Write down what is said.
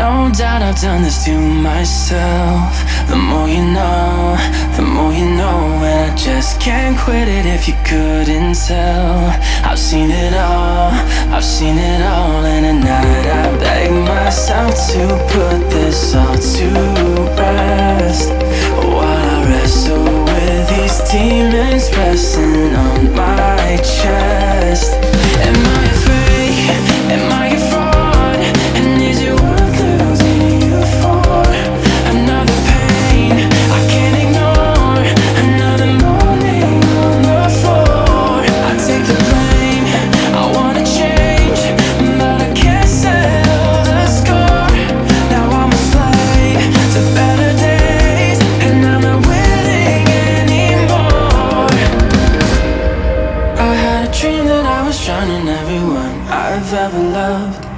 No doubt I've done this to myself. The more you know, the more you know. And I just can't quit it if you couldn't tell. I've seen it all, I've seen it all. And at night I beg myself to put this all to rest, while I wrestle with these demons pressing on my chest. Am I a freak? Am I a fraud? And is it worth losing you for? Another pain I can't ignore, another morning on the floor. I take the blame, I wanna change, but I can't settle the score. Now I'm a slave to better days, and I'm not willing anymore. I had a dream that I was drowning everyone I've ever loved.